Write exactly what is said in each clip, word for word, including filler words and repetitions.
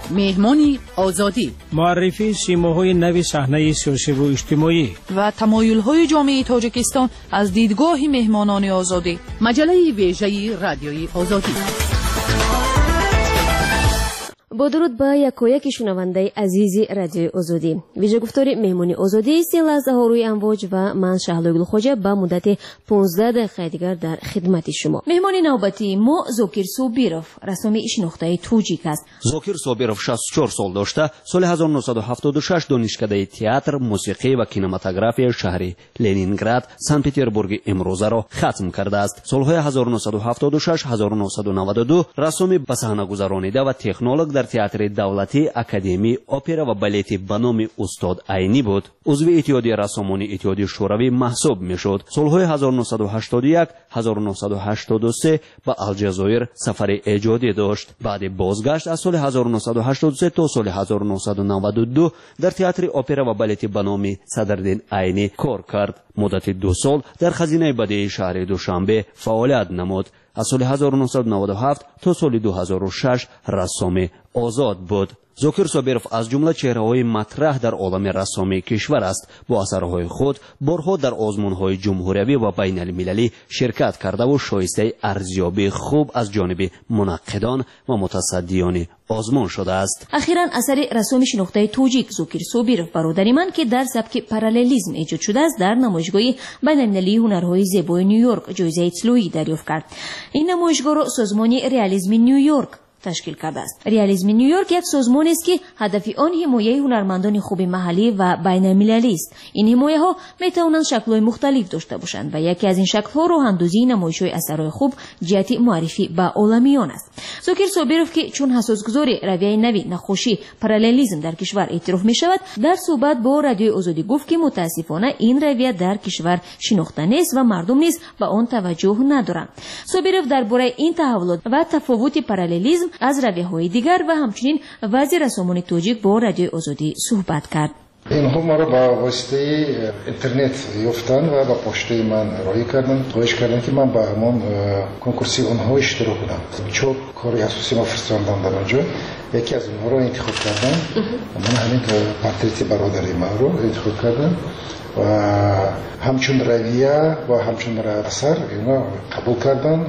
مهمانی آزادی، معرفی سیماهای نوی صحنه سیاسی و اجتماعی و تمایل‌های جامعه تاجیکستان از دیدگاه مهمانان آزادی. مجله ویژه رادیوی آزادی. با درود به یکایک شنونده عزیز رادیوی آزادی. ویژه گفتار مهمانی آزادی سی لحظه ها روی امواج و من شهلا گلخوجه به مدت پانزده دقیقه دیگر در خدمت شما. مهمانی نوبتی ما زوکیر صابیروف، رسمی شناخته توجیک است. زوکیر صابیروف شصت و چهار سال داشته. سال هزار و نهصد و هفتاد و شش دانشکده تئاتر، موسیقی و کینماتوگرافی شهر لنینگراد، سن پترزبورگ امروزه را ختم کرده است. سالهای هزار و نهصد و هفتاد و شش هزار و نهصد و نود و دو رسمی به صحنه گذرانیده و تکنولوژ در تئاتر دولتی، اکادمی اپرا و بالت به نام استاد عینی بود. عضو اتحادیه رسامان اتحادیه شوروی محسوب میشد. سالهای هزار و نهصد و هشتاد و یک هزار و نهصد و هشتاد و سه به الجزایر سفر ایجادی داشت. بعد بازگشت از سال هزار و نهصد و هشتاد و سه تا سال هزار و نهصد و نود و دو در تئاتر اپرا و بالت به نام صدرالدین عینی کار کرد. مدت دو سال در خزینه بدیعی شهر دوشنبه فعالیت نمود. از سال هزار و نهصد و نود و هفت تا سال دو هزار و شش رسام آزاد بود. زوکیر صابیروف از جمله چهره‌های مطرح در عالم رسامی کشور است. با اثرهای خود بارها در آزمون‌های جمهوری و بین المللی شرکت کرده و شایسته ارزیابی خوب از جانب منقدان و متصدیان آزمون شده است. اخیراً اثر رسامی شناخته توجیک زوکیر صابیروف برادری من که در سبک پارالیلیسم ایجاد شده است در نمایشگاه بین المللی هنرهای زیبای نیویورک جایزه طلایی دریافت کرد. این نمایشگاه را سازمان رئالیسم نیویورک تشکیل کرده است. رئالیسم نیویورک یک سازمان است که هدف آن حمایت هنرمندان خوب محلی و بین المللی است. این حمایت ها می توانند شکل‌های مختلف داشته باشند و یکی از این شکل‌ها راه‌اندازی نمایش‌های اثرهای خوب جهت معرفی به عالمیان است. زوکیر صابیروف که چون اساسگذار رویه نوی نقاشی پارالیلیسم در کشور اعتراف می شود، در صحبت با رادیوی آزادی گفت که متاسفانه این رویه در کشور شناخته نیست و مردم نیز به آن توجه ندارند. صابیروف درباره این تحولات و تفاوت پارالیلیسم از رویه‌های دیگر و همچنین وضع رسامان توجیک با رادیوی آزادی صحبت کرد. اینها ما را با واسطه اینترنت یافتن و با پشته من راهی کردن، خواهش کردن که من با همون کنکورسی اونها اشتراک کنم. چوب کاری اساسی ما فرستادم در اونجا. یکی از اونها را انتخاب کردم. من همین پورتریت برادری من رو انتخاب کردم و همچون رویه و همچون اثر اینا قبول کردن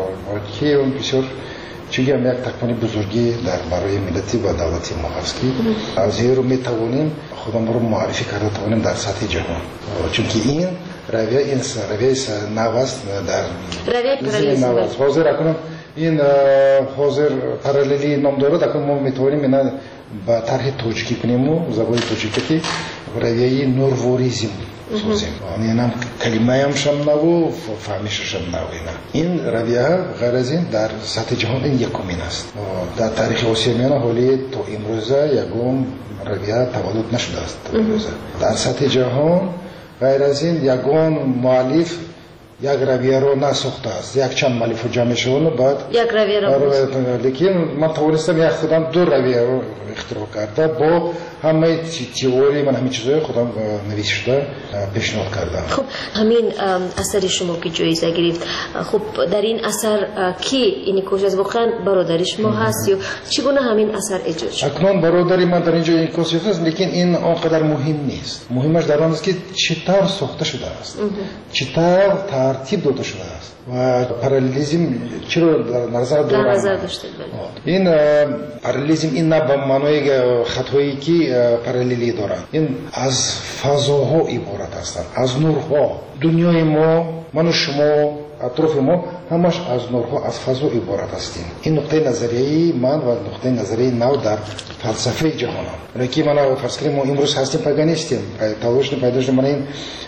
و که اون بسیار چیزی هم یک تکمانی بزرگی در برای ملتی و دولتی ما هست که از این رو می توانیم خودم رو معرفی کرده توانیم در سطح جهان، چون که این رویه این رویه نوست در رویه نوست حاضر اکنم این حاضر پارالیلی نام داره اکنم ما می توانیم اینا با طرح توجیکی کنیم و زبان توجیکی که رویه نورواریزم سازیم. این هم کلمه هم شم نو فهمیش شم نو اینا. این رویه ها غیر از این در سطح جهان این یکمین است. در تاریخ آسیاییان حالی تا امروزه یکم رویه تولد نشده است. در سطح جهان غیر از این یکم مؤلف یک رویه رو نساخته است. یک چند مؤلف رو جمع شدن بعد یک رویه رو لیکن من توانستم یک خودم دو رویه رو اختراع کرده با همه تئوری من همین چیزای خودم نوشته پیشنهاد کردم. خب همین اثر شما که جایزه گرفت، خب در این اثر کی این کوش از واقعا برادر شما هست یا چگونه همین اثر ایجاد شد؟ اکنون برادری من در اینجا این کوش هست، لیکن این آنقدر مهم نیست. مهمش در آن است که چطور ساخته شده است، چطور ترتیب داده شده است و پارالیلیسم چرا در نظر داشته. این پارالیلیسم این نه به معنای خطایی که پارالیلی دارند. این از فضاها عبارت هستند، از نورها. دنیای ما، من و شما، اطراف ما همش از نورها، از فضا عبارت هستیم. این نقطه نظریه من و نقطه نظریه نو در فلسفه جهان هم. که من فرض کنیم ما امروز هستیم پاگانیستیم. تلاش پیدا شد من این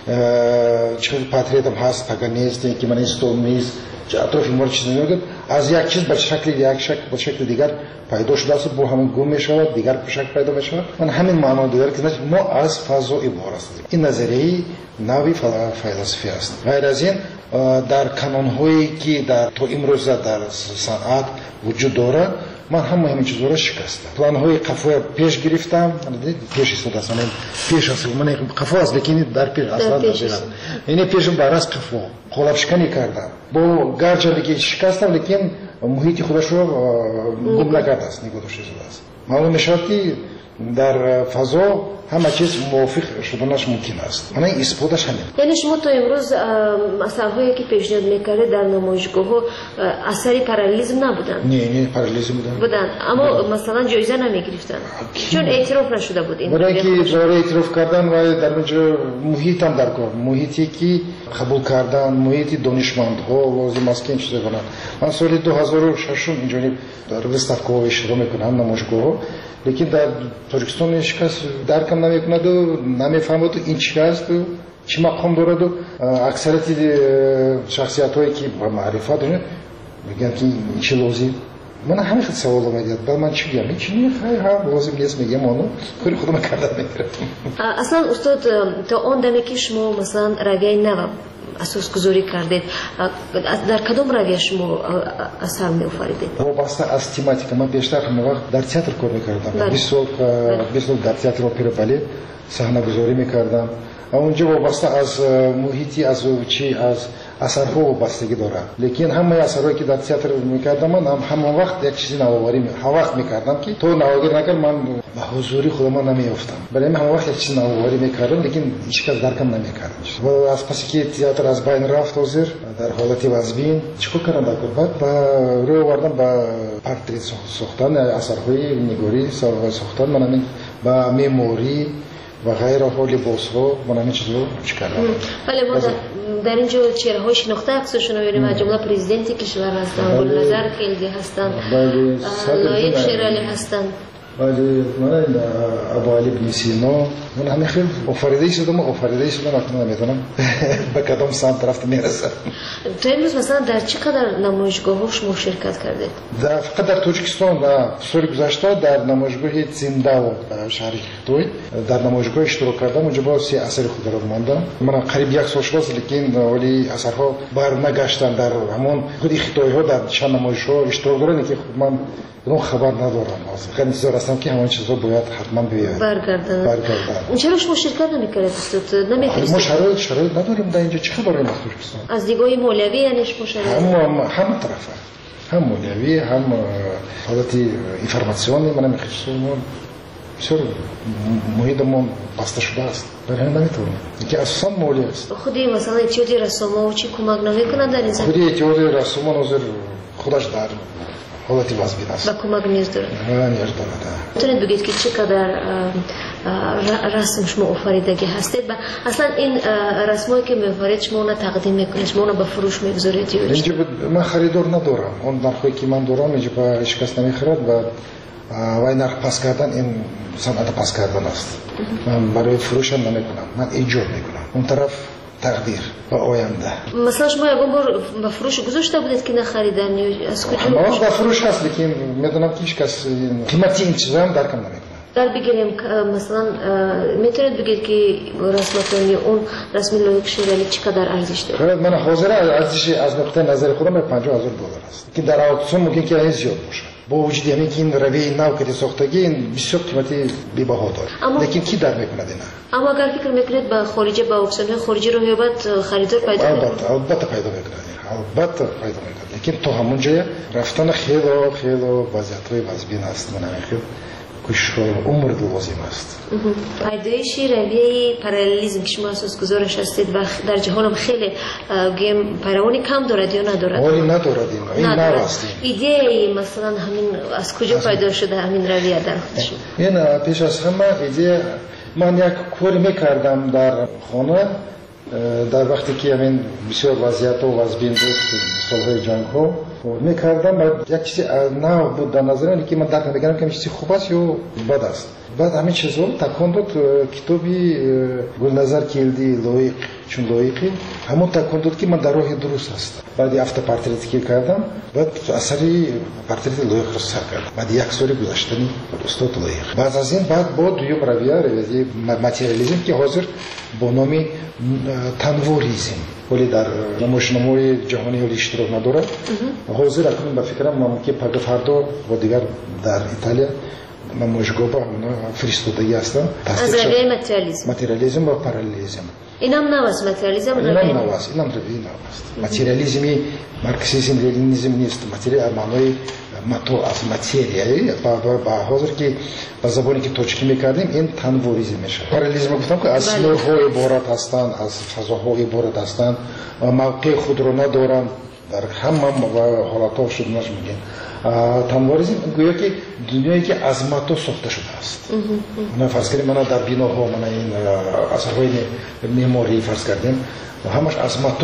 چه پاتریت هم هست پاگانیستی که من این ستونیست اطراف ما چیز نمیگه از یک چیز به شکل یک شکل به شکل دیگر پیدا شده است با همون گم میشود دیگر به شکل پیدا میشود. من همین معنا داره که ما از فضا عبارت هستیم. این نظریه نوی فلسفی است. غیر از این در کانون‌هایی که در تو امروز در صنعت وجود داره من همه همین چیزا رو شکستم. پلان‌های قفا پیش گرفتم، پیش استاد است، من پیش اصلا من قفا است لیکن در پیش اصلا ندارم. این پیش برای قفا قلاب شکنی کردم. با گرچه دیگه شکستم لیکن محیط خودش رو گم نکرده است، نگذاشته است. معلوم میشود که در فضا همه چیز موافق شدنش ممکن است. من این اثباتش همین. یعنی شما تا امروز اثرهایی که پیشنهاد میکردید در نمایشگاه ها اثری پارالیزم نبودن؟ نه نه پارالیزم بودن. بودن اما مثلا جایزه نمیگرفتن چون اعتراف نشده بود این. برای اینکه برای اعتراف کردن و در اونجا محیط هم در کار، محیطی که قبول کردن، محیط دانشمندها لازم است که این چیزا کنند. من سال دو هزار و شش اینجا در وستافکو اشتراک میکنم نمایشگاه، لیکن در تاجیکستان هیچ کس درکم نمیکند و نمیفهمد این چی است و چی مقام دارد و اکثریت شخصیت هایی که با معرفت دارن میگن که این چی لازم. من همین خیلی سوال میاد بعد من چی میگم چی میخوای ها لازم نیست میگم اونو کاری خودم کردم میگیرم. اصلا استاد تا اون دمی که شما مثلا رویه نو اساس گذاری کردید در کدام رویه شما اثر می‌آفریدید؟ وابسته از تماتیک من بیشتر همون وقت در تئاتر کار می‌کردم. بیست سال بیست سال در تئاتر اپرا بالت صحنه گذاری می‌کردم. اونجا وابسته از محیطی از چی از اثرها وابستگی دارد. لیکن همه اثرهایی که در تئاتر می‌کردم من هم همون وقت یک چیزی نوآوری می هر وقت می‌کردم که تو نوآوری نکرد من به حضوری خودم نمیافتم. برای من همون وقت یک چیزی نوآوری می‌کردم لیکن هیچ کس درکم نمی‌کرد. و از پسی که تئاتر از بین رفت حاضر در حالت وزبین چیکار کردم در بعد با روی آوردم با پورتری ساختن اثرهای نگاری ساختن من همین با مموری و غیر حال لباس‌ها من همین چیزا چیکار کردم. ولی ما در اینجا چهره‌های شناخته عکسشون رو می‌بینیم از جمله پرزیدنت کشور هستن، گلنظر خیلی هستن، لایق شیرالی هستن. ولی من ابو علی بن سینا من همین خیلی آفریده شدم آفریده شدم اکنون نمیدونم به کدام سمت رفت میرسم. تو امروز مثلا در چه قدر نمایشگاه‌ها شما شرکت کردید؟ در فقط در تاجیکستان و سال گذشته در نمایشگاه زنده و شهر خطوی در نمایشگاه اشتراک کردم. اونجا با سی اثر خود را ماندم. من قریب یک سال شد لیکن ولی اثرها بر نگشتن در همون خود خطوی ها در چند نمایش‌ها اشتراک دارن که من اون خبر ندارم. خیلی انتظار هستم که همین چیزا باید حتما بیاد برگردن. برگردن. چرا شما شرکت نمی‌کردید استاد؟ نمی‌فرستید؟ ما شرایط شرایط نداریم در اینجا چه خبری هست؟ از دیدگاه مولوی یعنی شما شرایط هم هم طرفه هم مولوی هم حالت اینفورماسیونی من می‌خواستم بسیار محیطمون بسته شده است. برای همین نمیتونم. اینکه اصلا مولوی است. خودی مثلا اتیادی رسوما و چی کمک نمی‌کنند در این زمینه؟ خودی اتیادی رسوما نظر خودش در حالتی وضعی است. با کمک نیاز داره. نه نیاز داره. میتونید بگید که چقدر رسم شما آفریدگی هستید و اصلا این رسمایی که می‌آفرید شما اون تقدیم میکنید شما اون به فروش میگذارید یا اینجا من خریدار ندارم. اون نرخی که من دارم اینجا با هیچ کس نمیخرد و وای نرخ پس کردن این صنعت پس کردن است. من برای فروش هم نمیکنم. من ایجاد میکنم. اون طرف تقدیر و آینده. مثلا شما یکم بار به فروش گذاشته بودید که نخریدن یا از کجا؟ ما به فروش هست لیکن میدونم که هیچ کس قیمتی این چیزا هم درکم نمیکنه. در بگیریم مثلا میتونید بگید که رسمتون اون رسم لایق شیرالی چقدر ارزش داره؟ من حاضر ارزش از نقطه نظر خودم پنجاه هزار دلار است که در اکسیون ممکن که این زیاد باشه. با وجود اینکه که این روی نو که ساختگی این بسیار قیمتی بی‌بها داره لیکن کی در میکنه اینا؟ اما اگر فکر میکنید با خارجی با اکسیون خارجی رو یابد خریدار پیدا میکنه؟ البته البته پیدا میکنه. البته پیدا میکنه لیکن تو همون جای رفتن خیلی خیلی وضعیت‌های وضعی است. من خیلی کشور عمر لازم است. پیدایش رویه پارالیزم که شما اساس گذارش هستید و در جهان هم خیلی گیم پیروانی کم دارد یا ندارد؟ ولی ندارد این این نواست. ایده مثلا همین از کجا پیدا شده همین رویه در خودش؟ این پیش از همه ایده من یک کاری میکردم در خانه در وقتی که همین بسیار وضعیت و وضعین بود سالهای جنگ ها میکردم و یک چیزی نه بود در نظرم که من درک نمیکردم که چیزی خوب است یا بد است. بعد همین چیزا تکان داد کتابی گلنظر کیلدی لایق چون لایقی همون تکان داد که من در راه درست هستم. بعد هفته پورتریتی که کردم بعد اثری پورتریت لایق رو سر کردم. بعد یک سال گذشتنی استاد لایق. بعد از این بعد با دوم رویه رویه ماتریالیسم که حاضر با نام تنوریسم ولی در نمایشنامه‌های جهانی ولی اشتراک نداره. حاضر اکنون به فکرم من که پرده فردا و دیگر در ایتالیا نمایشگاه با فرستادگی هستم. از رویه ماتریالیسم ماتریالیسم و پارالیزم اینم نواست ماتریالیسم اینم نواست اینم روی نواست ماتریالیسمی مارکسیسم لنینیسم نیست ماتریال معنای ماتو از ماتریایی با با حاضر که با زبانی که توجیه میکردیم این تنوریزم میشه پارالیزم گفتم که از نورهای عبارت هستند از فضاهای عبارت هستند موقع خود رو ندارن در همه حالتها شد نش میگن تنوریزم گویا که دنیایی که از ماتو ساخته شده است من فرض کردیم من در بیناها من این اثرهای معماری فرض کردیم همش از ماتو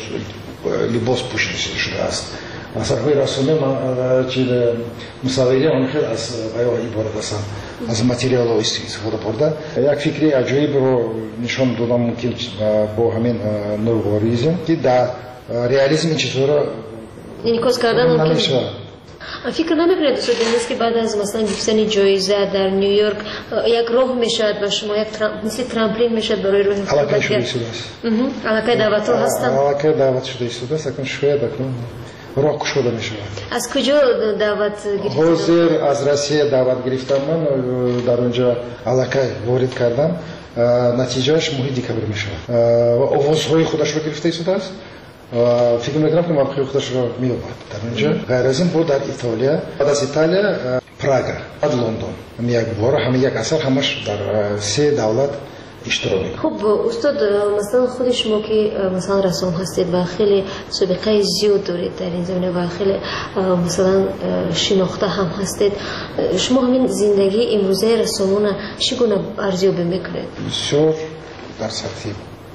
لباس پوشیده شده است اثرهای رسومی چیز مصوری آن خیلی از بیان عبارت هستند از متریال ها استفاده برده یک فکری عجیب رو نشان دادم ممکن با همین نورواریزم که در ریالیسم این چطور انعکاس کردن نمیشه فکر نمیکنید دوست دارید که بعد از مثلا گرفتن جایزه در نیویورک یک راه میشد و شما یک مثل ترامپولین میشد برای راه علاقه شده است علاقه دعوت هستم علاقه دعوت شده است اکنون شاید اکنون راه شده میشه از کجا دعوت گرفتید حاضر از روسیه دعوت گرفتم من در اونجا علاقه وارد کردم نتیجهش ماه دکبر میشه و آوازهای خودش رو گرفته است فکر میکنم که موقع خودش رو میابد در اونجا غیر از این بود در ایتالیا بعد از ایتالیا پراگ بعد لندن یک بار همه یک اثر همش در سه دولت اشتراک میکنه خب استاد مثلا خود شما که مثلا رسام هستید و خیلی سابقه زیاد دارید در این زمینه و خیلی مثلا شناخته هم هستید شما همین زندگی امروزه رسامون چگونه ارزیابی میکنید بسیار در سطح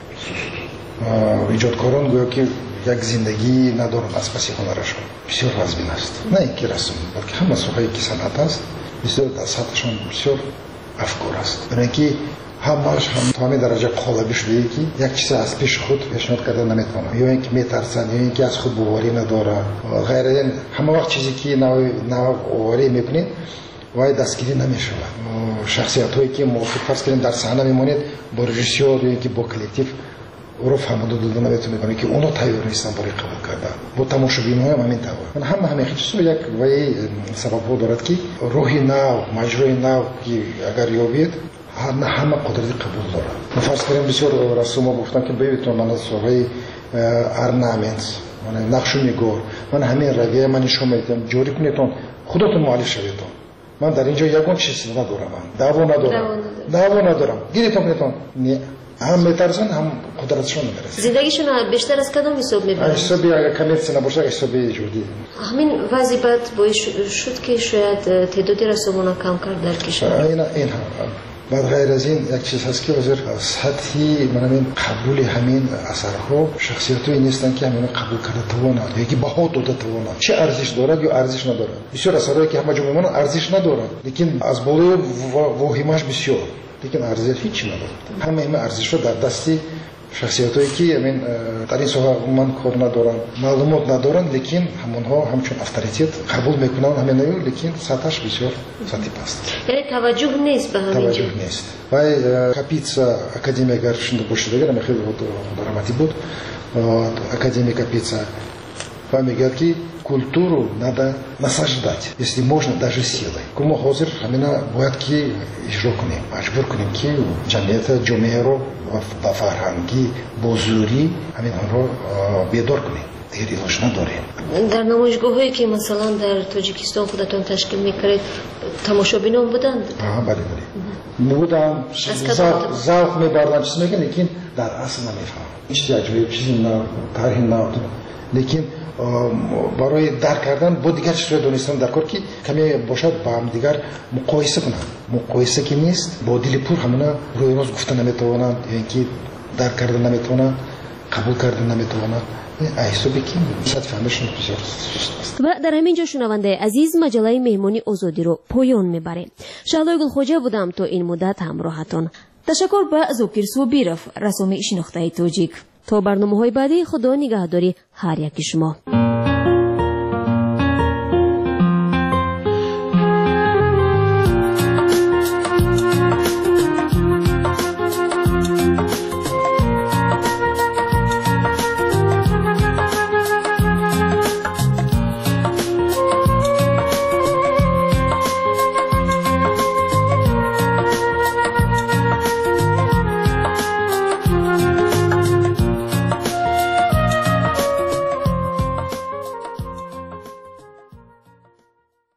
ایجادکاران گویا که یک زندگی ندارن از پس هنرشون بسیار رزمین است نه اینکه رسم بلکه همه سوهای که صنعت است بسیار در سطحشون بسیار افکار است برای اینکه همش هم تا همین درجه قالبی شده که یک چیز از پیش خود پیشنهاد کرده نمیتونه یا اینکه میترسن یا اینکه از خود باوری ندارن غیر این همه وقت چیزی که نوع نوع باوری میکنید وای دستگیری نمیشه شخصیت هایی که موافق فرض کنیم در صحنه میمونید با رژیسور یا اینکه با کلکتیو رو فهمیده داده نمیتونه کنه که اونا تیار نیستن برای قبول کردن با تماشاگران هم همین طور من هم همه چیزو یک وای سبب ها دارد که روحی نو مجرای نو که اگر یابید همه همه قدرت قبول دارن من فرض کنیم بسیار رسوم ها گفتن که ببینید من از سوهای ارنامنت من نقش نگار من همین رویه من نشون میدم جوری کنیتون خودتون معالج شویتون من در اینجا یگان چیزی ندارم دعوا ندارم دعوا ندارم گیریتون کنیتون نه هم میترسن هم قدرتشون نمیرسه زندگیشون بیشتر از کدام حساب میبرن حسابی اگر کمرسی نباشه حسابی جوری همین وضعیت باعث شد که شاید تعداد رسوم‌ها کم کرد در کشور این این هم بعد غیر از این یک چیز هست که حاضر سطحی من همین قبول همین اثرها شخصیت‌هایی نیستن که همین قبول کرده توانند یکی بها داده توانند چه ارزش دارد یا ارزش ندارد بسیار اثرهایی که همه جا میمونن ارزش ندارند لیکن از بالای واهمش بسیار لیکن ارزش هیچی ندارد همه همه ارزش رو در دستی شخصیت‌هایی که همین در این سوها من کار ندارن معلومات ندارن لیکن همونها همچون اتوریته قبول میکنن همین نیو لیکن سطحش بسیار سطحی پست یعنی توجه نیست به همین توجه نیست و کاپیتسا академия гаршинда бошидагар ами хеле дарамати буд академия капица фамигад ки культуру надо насаждать если можно даже силой кому хозир хамина бояд ки иҷро кунем маҷбур кунем ки ҷамъията ҷомеаро ба фарҳангӣ бо зӯрӣ ҳаминҳоро бедор кунем дигар илоҷ надорем در نمایشگاه‌هایی که مثلا در تاجیکستان خودتون تشکیل می‌کردید تماشابینان بودند؟ آها بله بله بودن ذوق می‌بردن چیز میگن لیکن در اصل نمی‌فهمن هیچ عجیب چیزی نه طرحی نه لیکن برای درک کردن با دیگر چیزهای دونستن در کار که کمی باشد با هم دیگر مقایسه کنند مقایسه که نیست با دل پر همونا روی روز گفتن نمیتوانند یا اینکه درک کردن نمیتوانند قبول کردن نمیتوانند احسابی که صد فهمشون بسیار سست است و در همین جا شنونده عزیز مجله مهمانی آزادی رو پایان میبره شعله گلخوجه بودم تا این مدت همراهتون تشکر به زوکر صوبیرف رسوم شناخته تاجیک تا برنامه‌های بعدی خدا نگهداری هر یک شما